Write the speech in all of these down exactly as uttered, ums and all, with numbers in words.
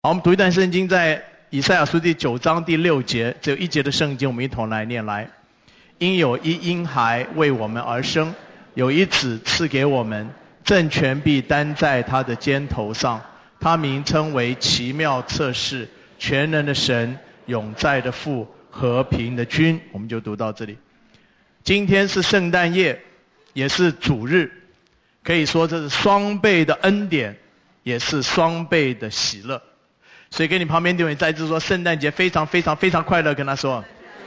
好，我们读一段圣经，在以赛亚书第九章第六节，只有一节的圣经，我们一同来念来。因有一婴孩为我们而生，有一子赐给我们，政权必担在他的肩头上，他名称为奇妙策士，全能的神，永在的父，和平的君。我们就读到这里。今天是圣诞夜，也是主日，可以说这是双倍的恩典，也是双倍的喜乐。所以跟你旁边弟兄再次说，圣诞节非常非常非常快乐，跟他说。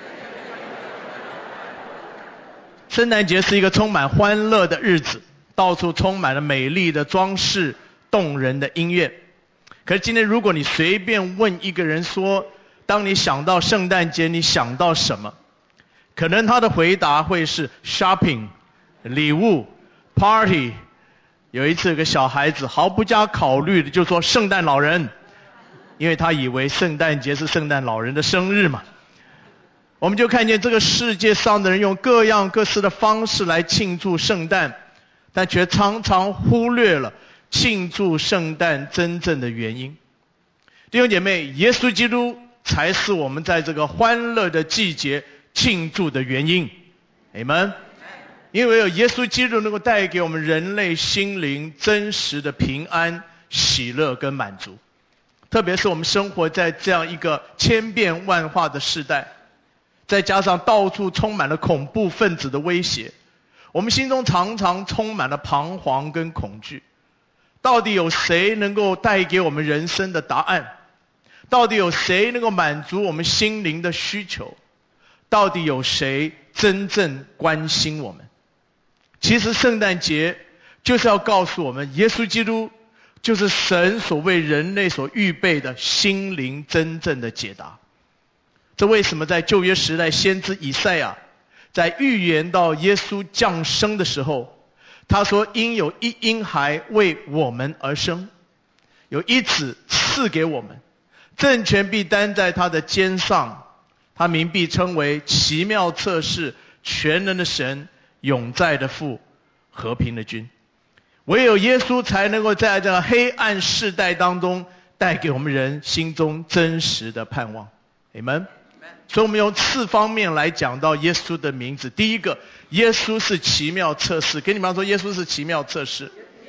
圣诞节是一个充满欢乐的日子，到处充满了美丽的装饰，动人的音乐。可是今天如果你随便问一个人说，当你想到圣诞节你想到什么？可能他的回答会是 shopping 礼物 party。 有一次有个小孩子毫不加考虑的就说圣诞老人，因为他以为圣诞节是圣诞老人的生日嘛。我们就看见这个世界上的人用各样各式的方式来庆祝圣诞，但却常常忽略了庆祝圣诞真正的原因。弟兄姐妹，耶稣基督才是我们在这个欢乐的季节庆祝的原因。阿们。因为有耶稣基督能够带给我们人类心灵真实的平安、喜乐跟满足。特别是我们生活在这样一个千变万化的时代，再加上到处充满了恐怖分子的威胁，我们心中常常充满了彷徨跟恐惧。到底有谁能够带给我们人生的答案？到底有谁能够满足我们心灵的需求？到底有谁真正关心我们？其实圣诞节就是要告诉我们，耶稣基督就是神所为人类所预备的心灵真正的解答。这为什么在旧约时代先知以赛亚在预言到耶稣降生的时候，他说因有一婴孩为我们而生，有一子赐给我们，政权必担在他的肩上，他名必称为奇妙策士，全能的神，永在的父，和平的君。唯有耶稣才能够在这个黑暗世代当中带给我们人心中真实的盼望。阿们。所以我们用四方面来讲到耶稣的名字。第一个，耶稣是奇妙策士。跟你们说，耶稣是奇妙策士。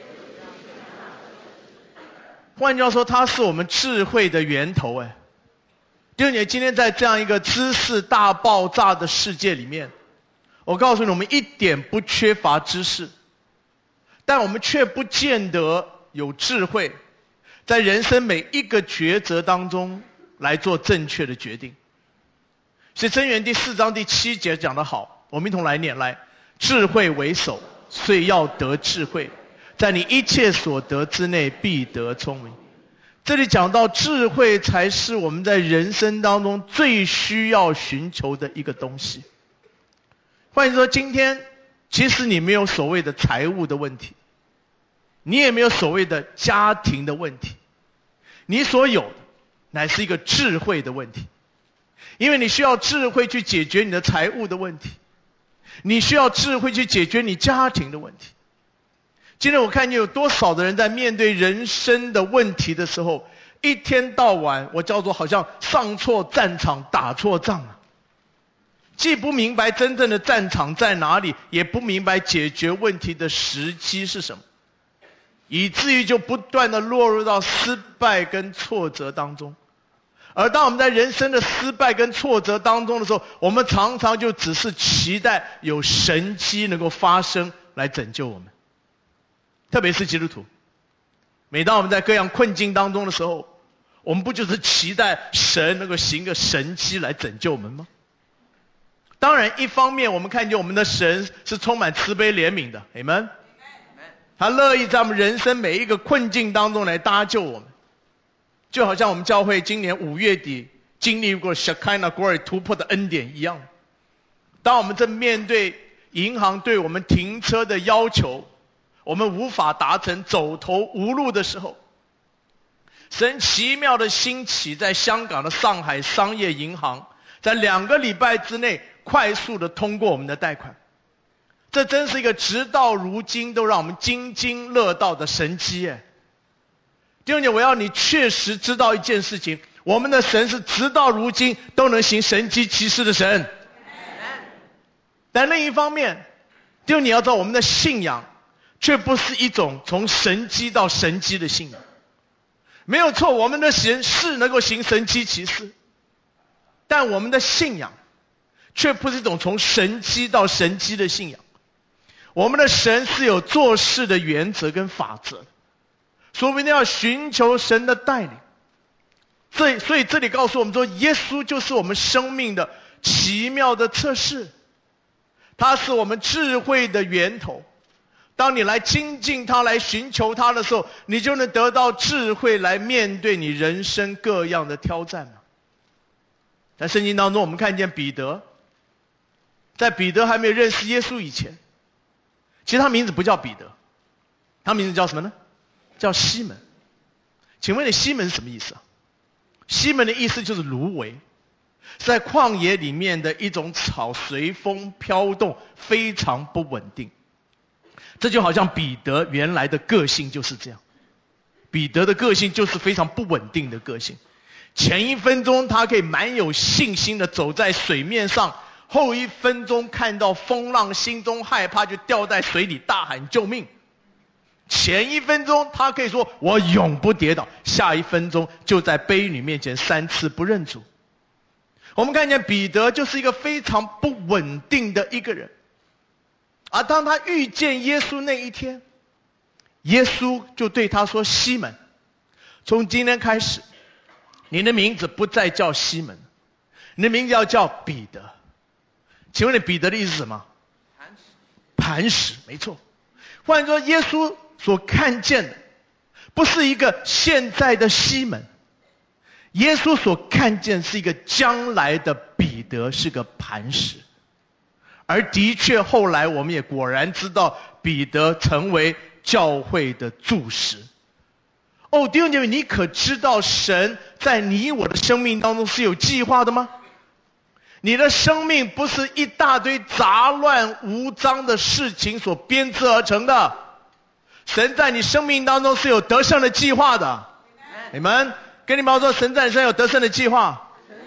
换句话说，他是我们智慧的源头。哎，弟兄姐妹，今天在这样一个知识大爆炸的世界里面，我告诉你，我们一点不缺乏知识，但我们却不见得有智慧，在人生每一个抉择当中来做正确的决定。所以箴言第四章第七节讲得好，我们一同来念来。智慧为首，遂要得智慧，在你一切所得之内必得聪明。这里讲到智慧才是我们在人生当中最需要寻求的一个东西。换言说，今天其实你没有所谓的财务的问题，你也没有所谓的家庭的问题，你所有的乃是一个智慧的问题。因为你需要智慧去解决你的财务的问题，你需要智慧去解决你家庭的问题。今天我看见有多少的人在面对人生的问题的时候，一天到晚我叫做好像上错战场打错仗啊，既不明白真正的战场在哪里，也不明白解决问题的时机是什么，以至于就不断的落入到失败跟挫折当中。而当我们在人生的失败跟挫折当中的时候，我们常常就只是期待有神迹能够发生来拯救我们。特别是基督徒，每当我们在各样困境当中的时候，我们不就是期待神能够行个神迹来拯救我们吗？当然一方面我们看见我们的神是充满慈悲怜悯的，阿们。他乐意在我们人生每一个困境当中来搭救我们。就好像我们教会今年五月底经历过 Shekinah Glory 突破的恩典一样，当我们正面对银行对我们停车的要求，我们无法达成，走投无路的时候，神奇妙的兴起在香港的上海商业银行，在两个礼拜之内快速的通过我们的贷款。这真是一个直到如今都让我们津津乐道的神迹耶。 弟兄姐妹，我要你确实知道一件事情，我们的神是直到如今都能行神迹奇事的神。但另一方面，弟兄你要知道，我们的信仰却不是一种从神迹到神迹的信仰。没有错，我们的神是能够行神迹奇事，但我们的信仰却不是一种从神迹到神迹的信仰。我们的神是有做事的原则跟法则，所以我们一定要寻求神的带领。所以，所以这里告诉我们说，耶稣就是我们生命的奇妙的测试，他是我们智慧的源头。当你来亲近他，来寻求他的时候，你就能得到智慧来面对你人生各样的挑战嘛。在圣经当中，我们看见彼得，在彼得还没有认识耶稣以前，其实他名字不叫彼得，他名字叫什么呢？叫西门。请问你西门是什么意思啊？西门的意思就是芦苇，是在旷野里面的一种草，随风飘动，非常不稳定。这就好像彼得原来的个性就是这样，彼得的个性就是非常不稳定的个性。前一分钟他可以蛮有信心的走在水面上，后一分钟看到风浪，心中害怕，就掉在水里大喊救命。前一分钟他可以说我永不跌倒，下一分钟就在婢女面前三次不认主。我们看见彼得就是一个非常不稳定的一个人，而当他遇见耶稣那一天，耶稣就对他说，西门，从今天开始你的名字不再叫西门，你的名字要叫彼得。请问你彼得的意思是什么？磐石，没错。换言之，耶稣所看见的不是一个现在的西门，耶稣所看见是一个将来的彼得，是个磐石。而的确后来我们也果然知道，彼得成为教会的柱石。哦，弟兄姐妹，你可知道神在你我的生命当中是有计划的吗？你的生命不是一大堆杂乱无章的事情所编织而成的，神在你生命当中是有得胜的计划的。你们跟你们说，神在你身上有得胜的计划。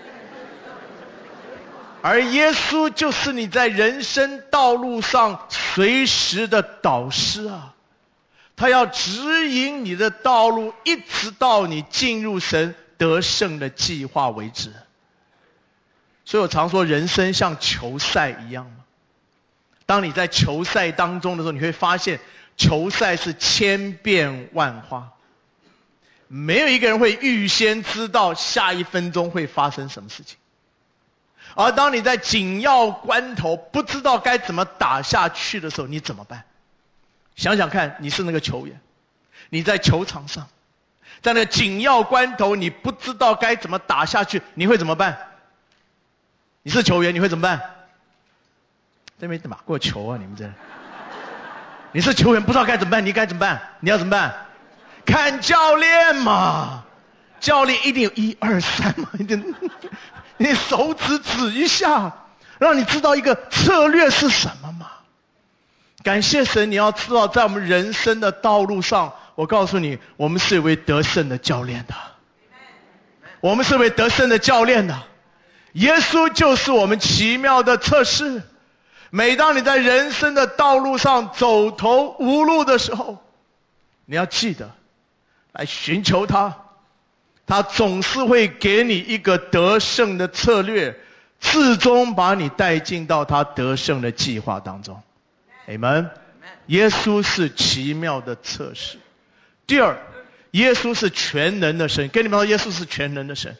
而耶稣就是你在人生道路上随时的导师啊，他要指引你的道路，一直到你进入神得胜的计划为止。所以我常说，人生像球赛一样嘛。当你在球赛当中的时候，你会发现球赛是千变万化，没有一个人会预先知道下一分钟会发生什么事情。而当你在紧要关头不知道该怎么打下去的时候，你怎么办？想想看，你是那个球员，你在球场上，在那紧要关头你不知道该怎么打下去，你会怎么办？你是球员，你会怎么办？这没打过球啊，你们这你是球员不知道该怎么办，你该怎么办？你要怎么办？看教练嘛，教练一定有一二三嘛，一定你手指指一下，让你知道一个策略是什么嘛。感谢神，你要知道在我们人生的道路上，我告诉你，我们是一位得胜的教练的，我们是一位得胜的教练的。耶稣就是我们奇妙的测试。每当你在人生的道路上走投无路的时候，你要记得来寻求他，他总是会给你一个得胜的策略，最终把你带进到他得胜的计划当中。Amen。耶稣是奇妙的测试。第二，耶稣是全能的神。跟你们说，耶稣是全能的神。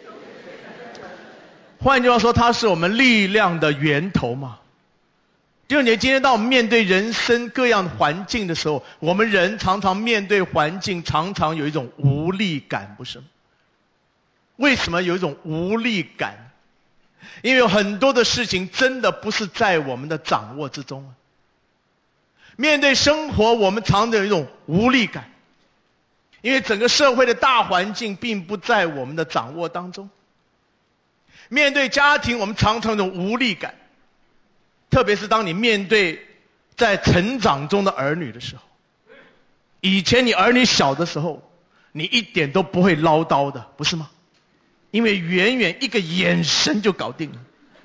换句话说，他是我们力量的源头嘛。弟兄姐妹，今天当我们面对人生各样的环境的时候，我们人常常面对环境，常常有一种无力感，不是吗？为什么有一种无力感？因为有很多的事情真的不是在我们的掌握之中。面对生活，我们常常有一种无力感，因为整个社会的大环境并不在我们的掌握当中。面对家庭，我们常常有一种无力感，特别是当你面对在成长中的儿女的时候。以前你儿女小的时候， 你一点都不会唠叨的，不是吗？因为远远一个眼神就搞定了。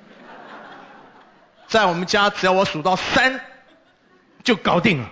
在我们家，只要我数到三，就搞定了。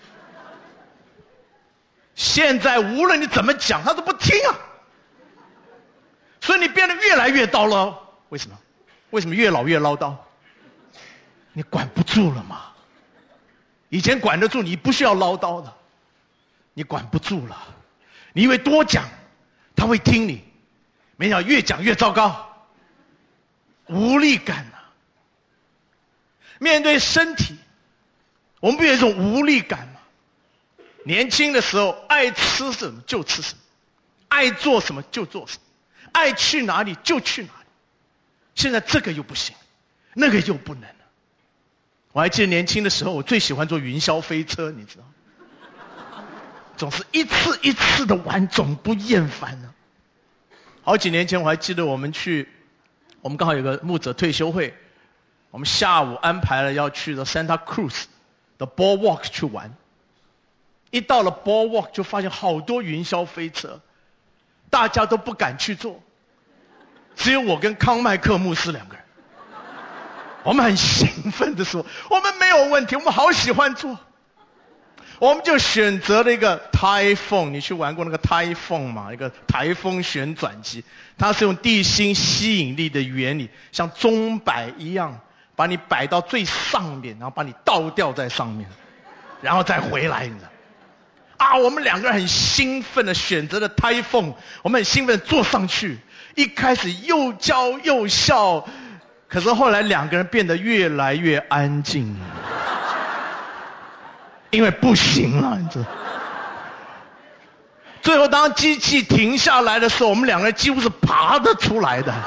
现在无论你怎么讲，他都不听啊。所以你变得越来越叨唠，为什么？为什么越老越唠叨？你管不住了嘛。以前管得住，你不需要唠叨的。你管不住了，你以为多讲他会听你，没想到越讲越糟糕，无力感啊。面对身体，我们不有一种无力感吗？年轻的时候爱吃什么就吃什么，爱做什么就做什么，爱去哪里就去哪里。现在这个又不行，那个又不能了。我还记得年轻的时候，我最喜欢坐云霄飞车，你知道吗？总是一次一次的玩，总不厌烦呢。好几年前我还记得我们去，我们刚好有个牧者退休会，我们下午安排了要去的 Santa Cruz 的 Boardwalk 去玩。一到了 Boardwalk 就发现好多云霄飞车，大家都不敢去坐，只有我跟康麦克牧师两个人。我们很兴奋的说，我们没有问题，我们好喜欢坐。我们就选择了一个 Typhoon， 你去玩过那个 Typhoon 吗？一个台风旋转机，它是用地心吸引力的原理，像钟摆一样，把你摆到最上面，然后把你倒吊在上面，然后再回来，你知道？啊，我们两个人很兴奋的选择了 Typhoon， 我们很兴奋地坐上去，一开始又叫又笑，可是后来两个人变得越来越安静。因为不行了，你知道。最后当机器停下来的时候，我们两个人几乎是爬得出来的。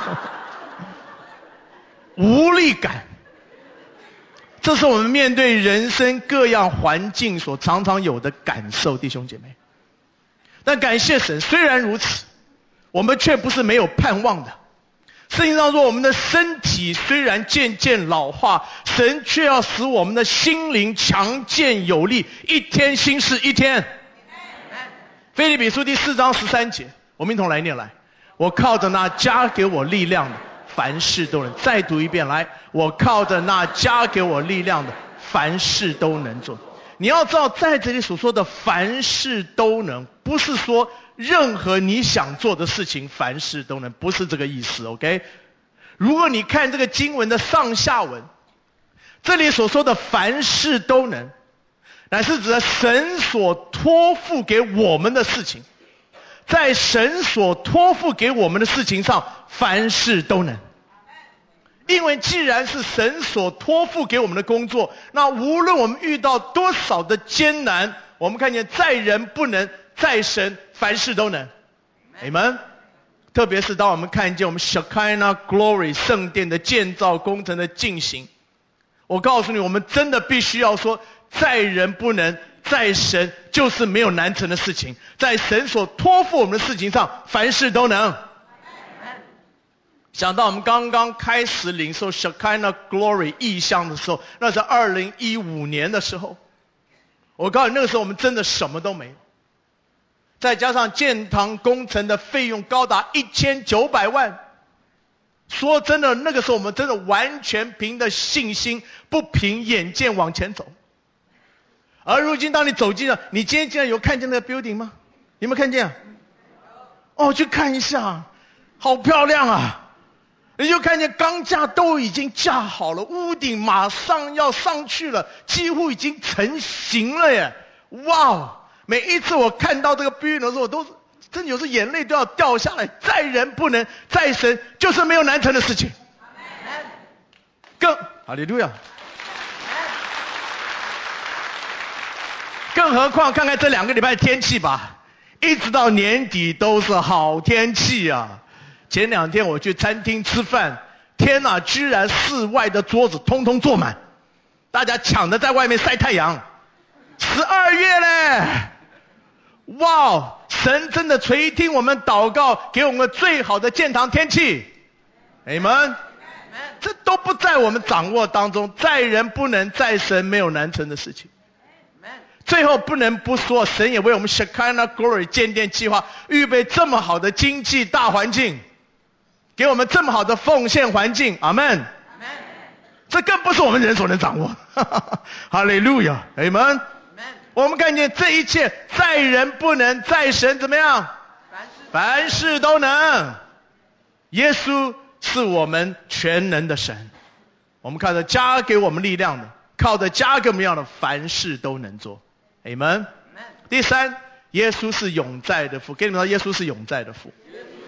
无力感，这是我们面对人生各样环境所常常有的感受，弟兄姐妹。但感谢神，虽然如此，我们却不是没有盼望的。圣经上说，我们的身体虽然渐渐老化，神却要使我们的心灵强健有力，一天新事一天。腓立比书第四章十三节，我们一同来念来。我靠着那加给我力量的，凡事都能。再读一遍来，我靠着那加给我力量的，凡事都能做。你要知道，在这里所说的凡事都能，不是说任何你想做的事情凡事都能，不是这个意思 OK。 如果你看这个经文的上下文，这里所说的凡事都能，乃是指神所托付给我们的事情，在神所托付给我们的事情上凡事都能。因为既然是神所托付给我们的工作，那无论我们遇到多少的艰难，我们看见在人不能，在神凡事都能。Amen。特别是当我们看见我们 Shekinah Glory 圣殿的建造工程的进行，我告诉你，我们真的必须要说，在人不能，在神就是没有难成的事情，在神所托付我们的事情上凡事都能。想到我们刚刚开始领受 Shekinah Glory 意象的时候，那是二零一五年的时候，我告诉你，那个时候我们真的什么都没有，再加上建堂工程的费用高达一千九百万，说真的，那个时候我们真的完全凭着信心，不凭眼见往前走。而如今当你走进了，你今天竟然有看见那个 building 吗？有没有看见？哦，去看一下，好漂亮啊！你就看见钢架都已经架好了，屋顶马上要上去了，几乎已经成型了耶！哇，每一次我看到这个 building 的时候，我都真的有时眼泪都要掉下来。在人不能，在神就是没有难成的事情。更哈利路亚！更何况看看这两个礼拜的天气吧，一直到年底都是好天气啊。前两天我去餐厅吃饭，天哪，居然室外的桌子通通坐满，大家抢着在外面晒太阳。十二月嘞，哇，神真的垂听我们祷告，给我们最好的建堂天气。Amen。这都不在我们掌握当中，在人不能，在神没有难成的事情。 最后不能不说，神也为我们 Shekinah Glory 建殿计划预备这么好的经济大环境，给我们这么好的奉献环境，阿们。这更不是我们人所能掌握。哈利路亚，阿们。我们看见这一切，在人不能，在神怎么样？凡事都能。耶稣是我们全能的神，我们看着加给我们力量的，靠着加给我们力量的，凡事都能做。阿们。第三，耶稣是永在的父。给你们说，耶稣是永在的父。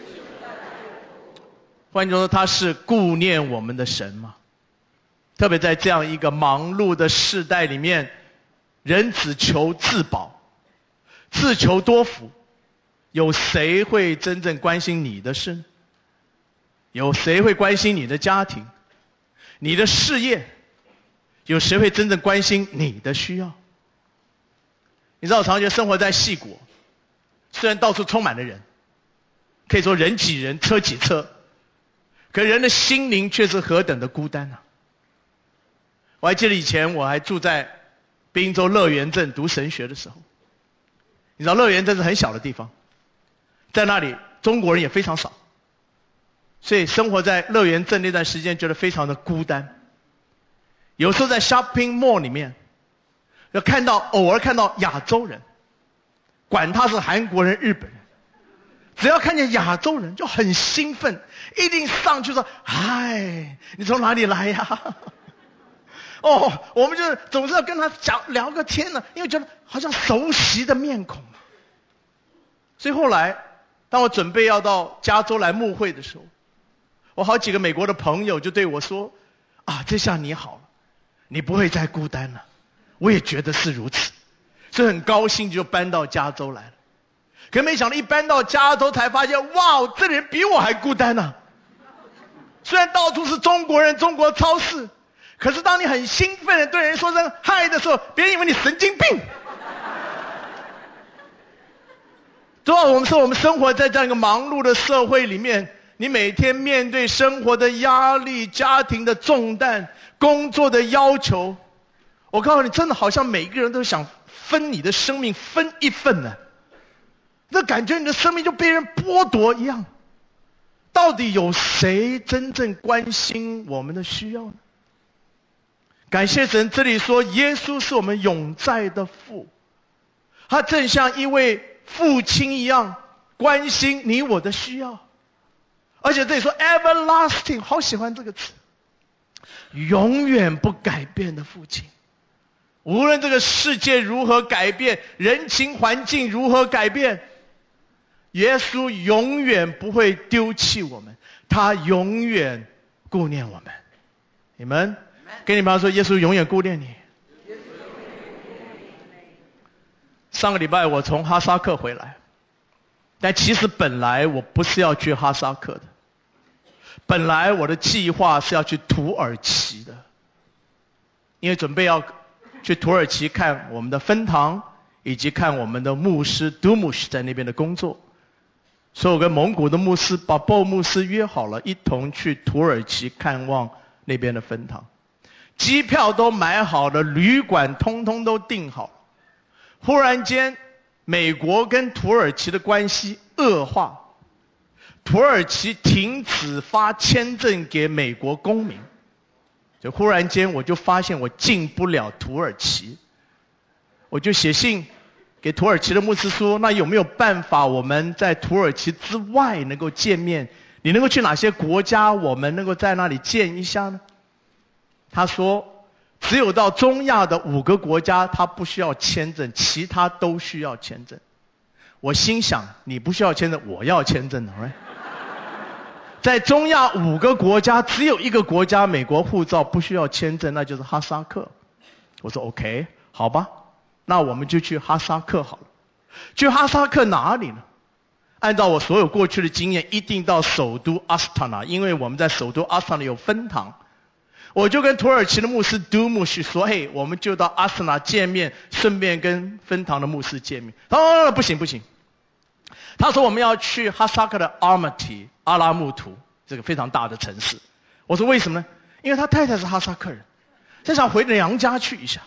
换句话说，他是顾念我们的神嘛。特别在这样一个忙碌的世代里面，人只求自保，自求多福，有谁会真正关心你的事？有谁会关心你的家庭、你的事业？有谁会真正关心你的需要？你知道，我常觉得生活在矽谷，虽然到处充满了人，可以说人挤人、车挤车，可人的心灵却是何等的孤单啊！我还记得以前我还住在滨州乐园镇读神学的时候，你知道乐园镇是很小的地方，在那里中国人也非常少，所以生活在乐园镇那段时间觉得非常的孤单。有时候在 shopping mall 里面，要看到偶尔看到亚洲人，管他是韩国人、日本人，只要看见亚洲人就很兴奋，一定上去说：“嗨，你从哪里来呀？”哦，我们就总是要跟他讲聊个天呢，因为觉得好像熟悉的面孔嘛。所以后来，当我准备要到加州来牧会的时候，我好几个美国的朋友就对我说：“啊，这下你好了，你不会再孤单了。”我也觉得是如此，所以很高兴就搬到加州来了。可没想到一搬到加州才发现，哇，这里人比我还孤单呢、啊。虽然到处是中国人、中国超市。可是当你很兴奋的对人说声嗨的时候，别人以为你神经病。主要我们说，我们生活在这样一个忙碌的社会里面，你每天面对生活的压力、家庭的重担、工作的要求，我告诉你，真的好像每个人都想分你的生命分一份呢，那感觉你的生命就被人剥夺一样。到底有谁真正关心我们的需要呢？感谢神，这里说耶稣是我们永在的父，他正像一位父亲一样关心你我的需要。而且这里说 everlasting， 好喜欢这个词，永远不改变的父亲。无论这个世界如何改变，人情环境如何改变，耶稣永远不会丢弃我们，他永远顾念我们。你们跟你们说，耶稣永远顾念你。上个礼拜我从哈萨克回来，但其实本来我不是要去哈萨克的，本来我的计划是要去土耳其的，因为准备要去土耳其看我们的分堂，以及看我们的牧师 Dumush 在那边的工作，所以我跟蒙古的牧师 Babo 牧师约好了，一同去土耳其看望那边的分堂。机票都买好了，旅馆通通都订好了。忽然间，美国跟土耳其的关系恶化，土耳其停止发签证给美国公民，就忽然间我就发现我进不了土耳其，我就写信给土耳其的牧师说，那有没有办法我们在土耳其之外能够见面？你能够去哪些国家，我们能够在那里见一下呢？他说只有到中亚的五个国家他不需要签证，其他都需要签证。我心想，你不需要签证，我要签证的 right？ 在中亚五个国家只有一个国家美国护照不需要签证，那就是哈萨克。我说 OK， 好吧，那我们就去哈萨克好了。去哈萨克哪里呢？按照我所有过去的经验，一定到首都阿斯塔纳，因为我们在首都阿斯塔纳有分堂。我就跟土耳其的牧师 Dumush 说，嘿，我们就到阿斯塔纳见面，顺便跟分堂的牧师见面。他说、哦、不行不行，他说我们要去哈萨克的 Almaty 阿拉木图，这个非常大的城市。我说为什么呢？因为他太太是哈萨克人，他想回娘家去一下。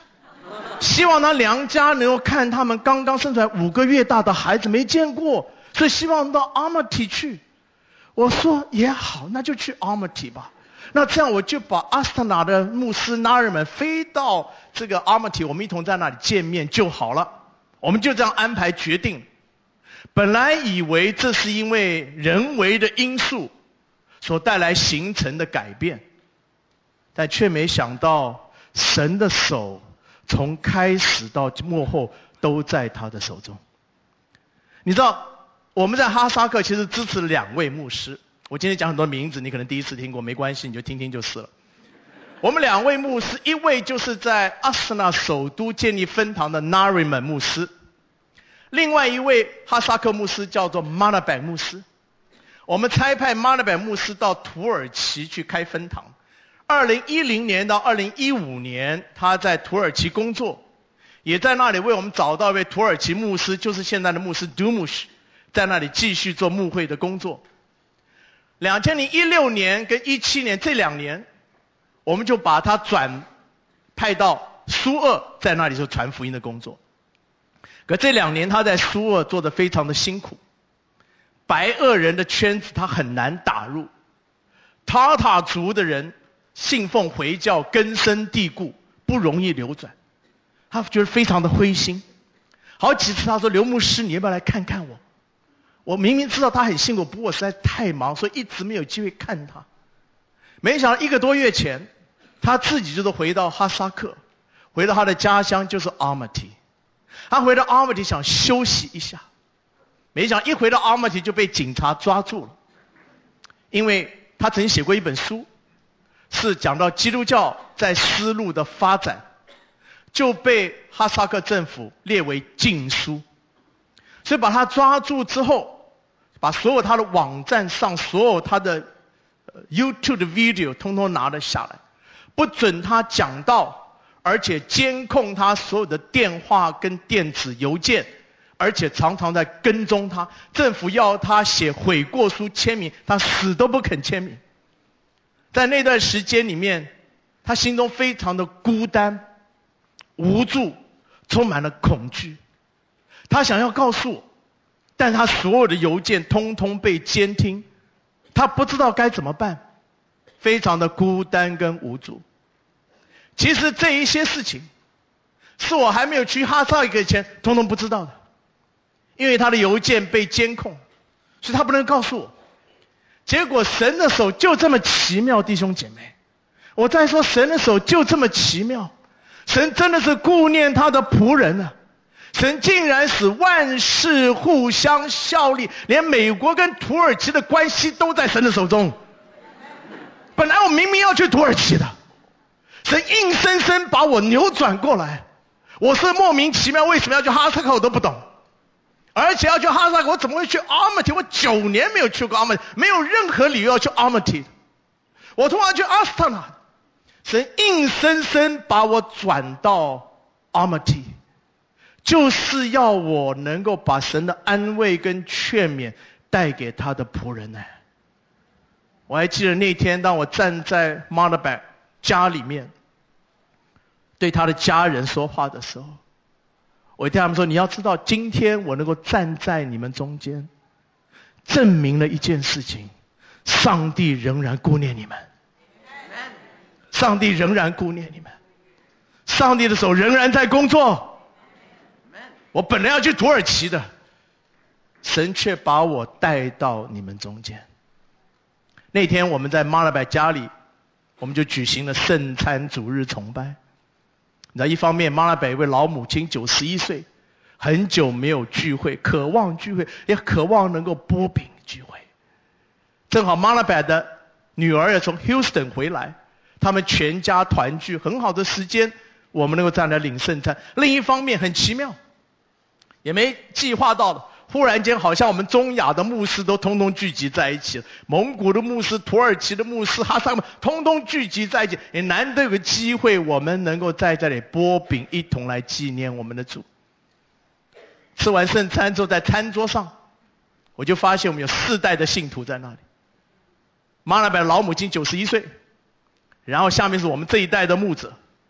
希望他娘家能够看他们刚刚生出来五个月大的孩子，没见过，所以希望到 Almaty 去。我说也好，那就去 Almaty 吧。那这样我就把 Astana 的牧师 Nariman 飞到这个 Almaty， 我们一同在那里见面就好了。我们就这样安排决定。本来以为这是因为人为的因素所带来形成的改变，但却没想到神的手从开始到末后都在他的手中。你知道我们在哈萨克其实支持两位牧师，我今天讲很多名字你可能第一次听过，没关系，你就听听就是了。我们两位牧师，一位就是在阿斯纳首都建立分堂的 Nariman 牧师，另外一位哈萨克牧师叫做 Manabek 牧师。我们差派 Manabek 牧师到土耳其去开分堂。二零一零年到二零一五年，他在土耳其工作，也在那里为我们找到一位土耳其牧师，就是现在的牧师 Dumush， 在那里继续做牧会的工作。二零一六年跟一七年这两年，我们就把他转派到苏俄，在那里做传福音的工作。可这两年他在苏俄做得非常的辛苦，白俄人的圈子他很难打入，塔塔族的人信奉回教根深蒂固，不容易流转，他觉得非常的灰心。好几次他说，刘牧师你要不要来看看我？我明明知道他很辛苦，不过我实在太忙，所以一直没有机会看他。没想到一个多月前，他自己就是回到哈萨克，回到他的家乡，就是 Almaty。他回到 Almaty 想休息一下，没想到一回到 Almaty 就被警察抓住了，因为他曾经写过一本书，是讲到基督教在丝路的发展，就被哈萨克政府列为禁书，所以把他抓住之后，把所有他的网站上所有他的 YouTube 的 video 通通拿了下来，不准他讲道，而且监控他所有的电话跟电子邮件，而且常常在跟踪他。政府要他写悔过书签名，他死都不肯签名。在那段时间里面，他心中非常的孤单、无助，充满了恐惧。他想要告诉我，但他所有的邮件通通被监听，他不知道该怎么办，非常的孤单跟无助。其实这一些事情是我还没有去哈萨克以前通通不知道的，因为他的邮件被监控，所以他不能告诉我。结果神的手就这么奇妙，弟兄姐妹，我再说神的手就这么奇妙，神真的是顾念他的仆人啊，神竟然使万事互相效力，连美国跟土耳其的关系都在神的手中。本来我明明要去土耳其的，神硬生生把我扭转过来，我是莫名其妙为什么要去哈萨克我都不懂，而且要去哈萨克我怎么会去 Almaty？ 我九年没有去过 Almaty， 没有任何理由要去 Almaty。 我通常去 Astana， 神硬生生把我转到 Almaty， 就是要我能够把神的安慰跟劝勉带给他的仆人呢。我还记得那天当我站在 Manabek 家里面对他的家人说话的时候，我对他们说，你要知道今天我能够站在你们中间，证明了一件事情，上帝仍然顾念你们，上帝仍然顾念你们，上帝的手仍然在工作。我本来要去土耳其的，神却把我带到你们中间。那天我们在马拉拜家里，我们就举行了圣餐主日崇拜。那一方面，马拉北一位老母亲九十一岁，很久没有聚会，渴望聚会，也渴望能够擘饼聚会。正好马拉北的女儿也从 Houston 回来，他们全家团聚，很好的时间，我们能够站来领圣餐。另一方面很奇妙，也没计划到的，忽然间好像我们中亚的牧师都通通聚集在一起了，蒙古的牧师、土耳其的牧师、哈萨克通通聚集在一起，也难得有个机会我们能够在这里擘饼，一同来纪念我们的主。吃完圣餐之后，在餐桌上我就发现我们有四代的信徒在那里。马拉百老母亲九十一岁，然后下面是我们这一代的牧者，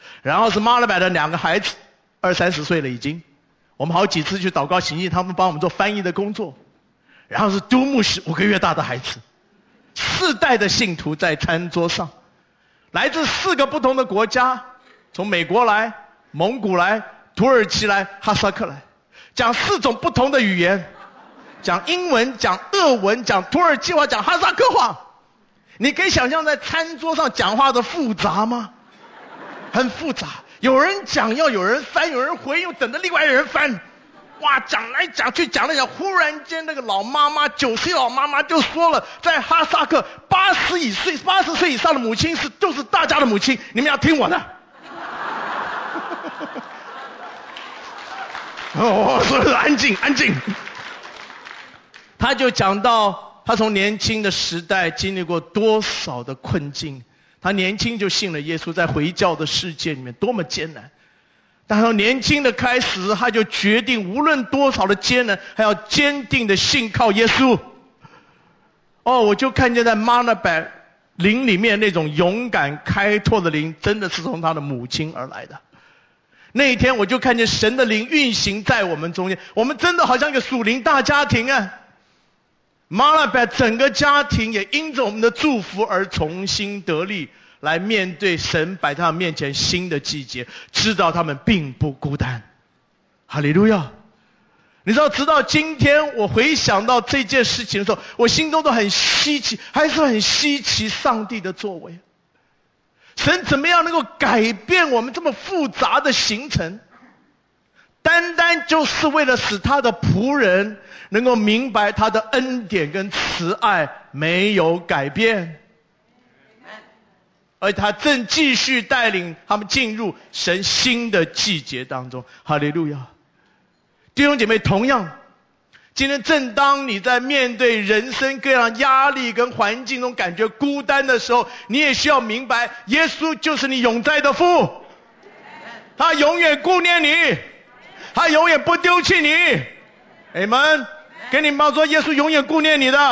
然后是马勒百的两个孩子，二三十岁了已经，我们好几次去祷告行进，他们帮我们做翻译的工作。然后是都牧师五个月大的孩子，四代的信徒在餐桌上，来自四个不同的国家，从美国来、蒙古来、土耳其来、哈萨克来，讲四种不同的语言，讲英文、讲俄文、讲土耳其话、讲哈萨克话。你可以想象在餐桌上讲话的复杂吗？很复杂，有人讲要有人翻，有人回又等着另外一人翻。哇，讲来讲去讲来讲，忽然间那个老妈妈，九十岁老妈妈就说了，在哈萨克八十以岁、八十岁以上的母亲是就是大家的母亲，你们要听我的。哦，我说安静安静。他就讲到他从年轻的时代经历过多少的困境，他年轻就信了耶稣，在回教的世界里面多么艰难。但从年轻的开始，他就决定无论多少的艰难，还要坚定的信靠耶稣。哦，我就看见在马勒百灵里面那种勇敢开拓的灵，真的是从他的母亲而来的。那一天我就看见神的灵运行在我们中间，我们真的好像一个属灵大家庭啊。马勒百整个家庭也因着我们的祝福而重新得力，来面对神摆在他们面前新的季节，知道他们并不孤单。哈利路亚！你知道，直到今天我回想到这件事情的时候，我心中都很稀奇，还是很稀奇上帝的作为。神怎么样能够改变我们这么复杂的行程，单单就是为了使他的仆人能够明白他的恩典跟慈爱没有改变，而他正继续带领他们进入神新的季节当中。哈利路亚！弟兄姐妹，同样今天正当你在面对人生各样压力跟环境中感觉孤单的时候，你也需要明白，耶稣就是你永在的父，他永远顾念你，他永远不丢弃你。阿们！跟你妈说，耶稣永远顾念你的。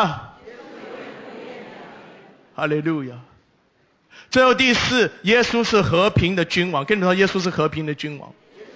哈利路亚！最后第四，耶稣是和平的君王。跟你说，耶稣是和平的君王。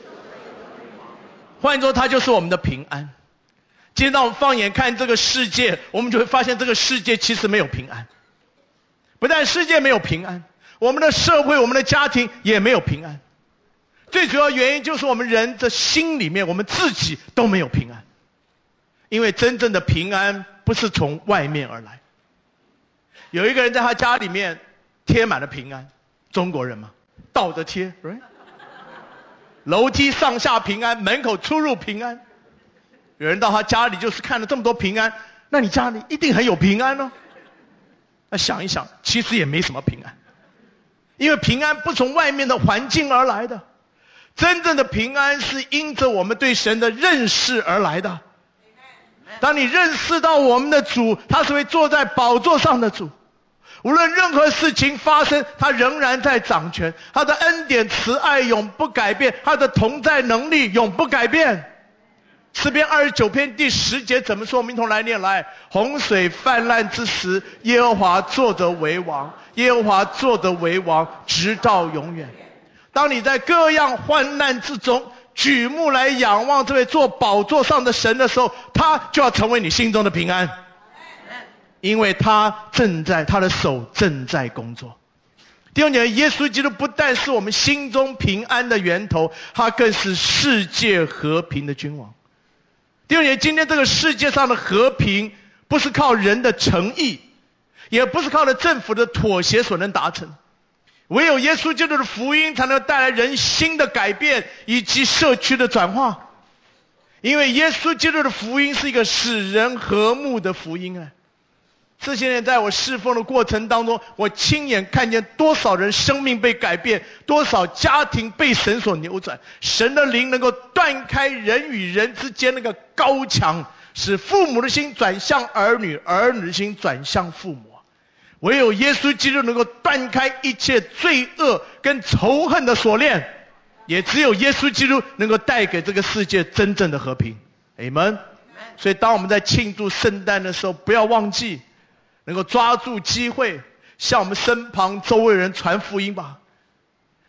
换言之，他就是我们的平安。今天当我们放眼看这个世界，我们就会发现这个世界其实没有平安。不但世界没有平安，我们的社会、我们的家庭也没有平安。最主要原因就是我们人的心里面，我们自己都没有平安。因为真正的平安不是从外面而来。有一个人在他家里面贴满了平安，中国人嘛，倒着贴， right? 楼梯上下平安，门口出入平安。有人到他家里就是看了这么多平安，那你家里一定很有平安哦。那想一想，其实也没什么平安，因为平安不从外面的环境而来的，真正的平安是因着我们对神的认识而来的。当你认识到我们的主，他是会坐在宝座上的主，无论任何事情发生，他仍然在掌权，他的恩典慈爱永不改变，他的同在能力永不改变。诗篇二十九篇第十节怎么说？我们一同来念来。洪水泛滥之时，耶和华坐着为王，耶和华坐着为王，直到永远。当你在各样患难之中举目来仰望这位坐宝座上的神的时候，他就要成为你心中的平安，因为他正在，他的手正在工作。弟兄姐妹，耶稣基督不但是我们心中平安的源头，他更是世界和平的君王。弟兄姐妹，今天这个世界上的和平不是靠人的诚意，也不是靠着政府的妥协所能达成，唯有耶稣基督的福音才能带来人心的改变以及社区的转化。因为耶稣基督的福音是一个使人和睦的福音啊！这些年在我侍奉的过程当中，我亲眼看见多少人生命被改变，多少家庭被神所扭转，神的灵能够断开人与人之间那个高墙，使父母的心转向儿女，儿女的心转向父母。唯有耶稣基督能够断开一切罪恶跟仇恨的锁链，也只有耶稣基督能够带给这个世界真正的和平。阿们。所以当我们在庆祝圣诞的时候，不要忘记能够抓住机会向我们身旁周围人传福音吧。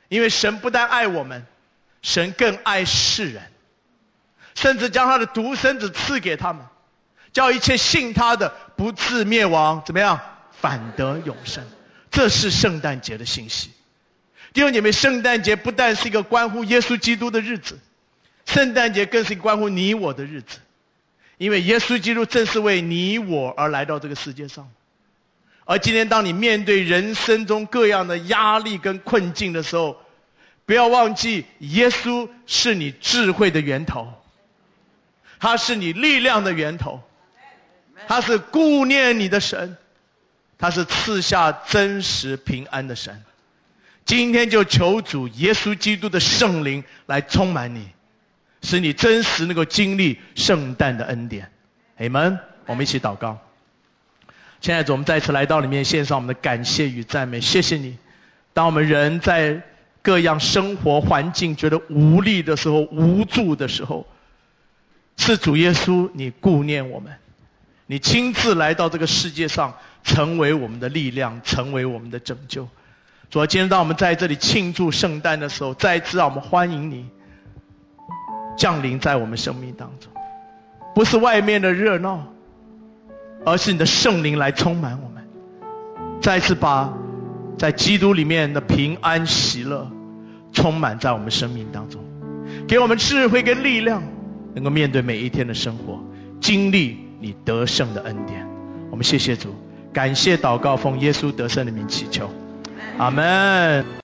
因为神不但爱我们，神更爱世人，甚至将他的独生子赐给他们，叫一切信他的不至灭亡，怎么样？反得永生。这是圣诞节的信息。弟兄姐妹，圣诞节不但是一个关乎耶稣基督的日子，圣诞节更是一个关乎你我的日子。因为耶稣基督正是为你我而来到这个世界上。而今天当你面对人生中各样的压力跟困境的时候，不要忘记耶稣是你智慧的源头，他是你力量的源头，他是顾念你的神，他是赐下真实平安的神。今天就求主耶稣基督的圣灵来充满你，使你真实能够经历圣诞的恩典。阿们。我们一起祷告。亲爱的主，我们再次来到里面献上我们的感谢与赞美。谢谢你，当我们人在各样生活环境觉得无力的时候，无助的时候，是主耶稣你顾念我们，你亲自来到这个世界上，成为我们的力量，成为我们的拯救。主啊，今天当我们在这里庆祝圣诞的时候，再一次让我们欢迎你降临在我们生命当中，不是外面的热闹，而是你的圣灵来充满我们，再次把在基督里面的平安喜乐充满在我们生命当中，给我们智慧跟力量，能够面对每一天的生活，经历你得胜的恩典。我们谢谢主，感谢祷告，奉耶稣得胜的名祈求，阿们。